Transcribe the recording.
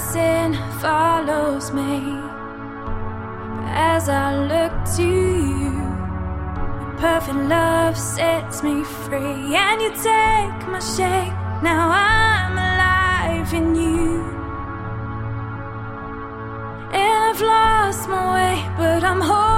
sin follows me. But as I look to you, your perfect love sets me free. And you take my shame, now I'm alive in you. And I've lost my way, but I'm whole.